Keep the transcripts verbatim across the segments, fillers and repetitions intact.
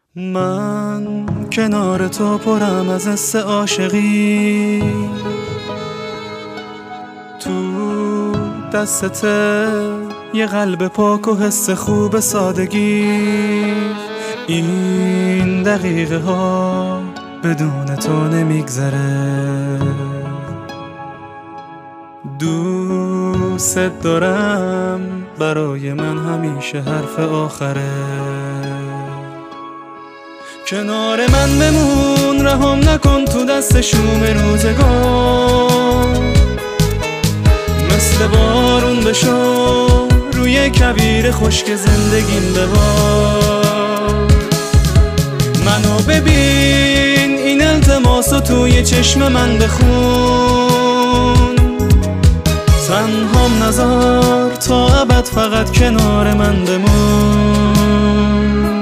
من کنار تو پرم از حس عاشقی، تو دستت یه قلب پاک و حس خوب سادگی. این دقیقه ها بدون تو نمیگذره، دوست دارم برای من همیشه حرف آخره. کنار من بمون، رهام نکن تو دست شوم روزگار، مثل بارون بشو روی کویر خشک زندگیم ببار. منو ببین، این التماسو توی چشم من بخون، تنهام نذار تا ابد فقط کنار من بمون.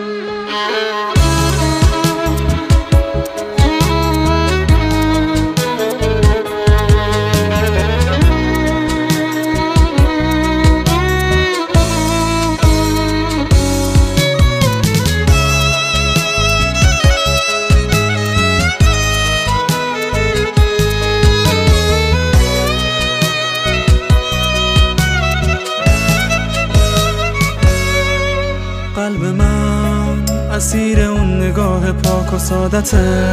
قلب من اسیر اون نگاه پاک و سادته،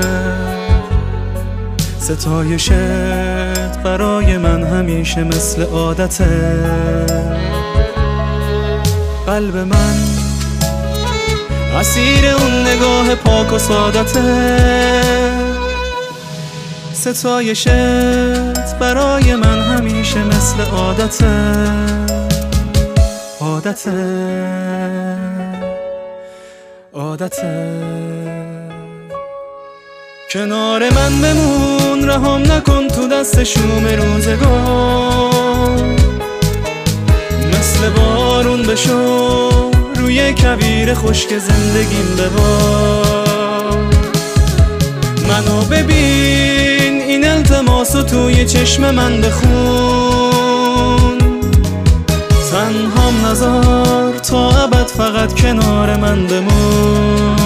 ستایشت برای من همیشه مثل عادته. قلب من اسیر اون نگاه پاک و سادته، ستایشت برای من همیشه مثل عادته. عادته عادته کنار من بمون، رهام نکن تو دست شوم روزگار، مثل بارون بشو روی کویر خشک زندگیم ببار. منو ببین، این التماسو توی چشم من بخون، تنهام نذار تا ابد فقط کنار من بمون.